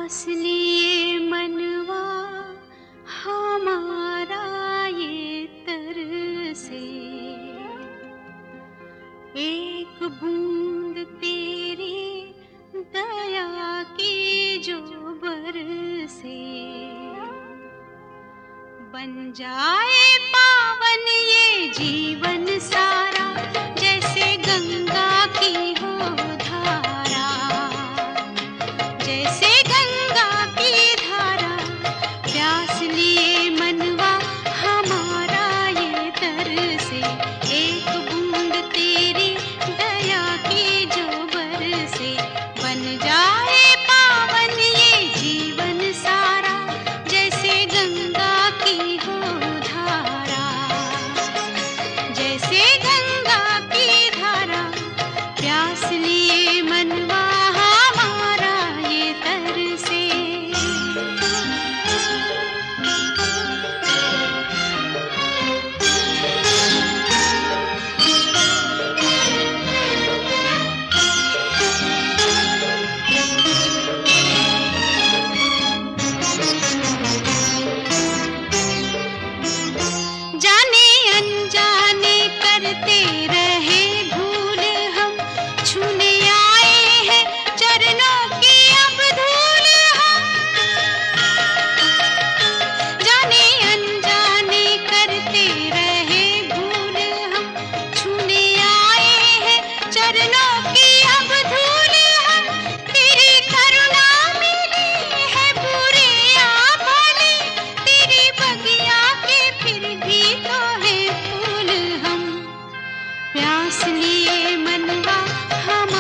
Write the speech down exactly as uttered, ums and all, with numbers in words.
प्यास लिए मनवा हमारा ये तरसे, एक बूंद तेरी दया की जो बरसे, बन जाए पावन ये जीवन सारा, जैसे गंगा की हो धारा, जैसे गंगा की धारा। प्यास लिए मनवा हमारा ये तरसे, एक बूंद तेरी दया की जो बरसे, बन जाए पावन ये जीवन सारा, जैसे गंगा की हो धारा, जैसे गंगा की धारा। प्यास लिए मनवा हमारा ये तरसे। जाने अनजाने करते रहे भूल हम, छूने आए हैं चरणों की अब धूल हम। जाने अनजाने करते रहे भूल हम, छूने आए हैं चरणों की अब धूल हम। तेरी करुणा मिली है बुरे या भले, तेरी बगिया के फिर भी तो है फूल हम। प्यास लिए मनवा हम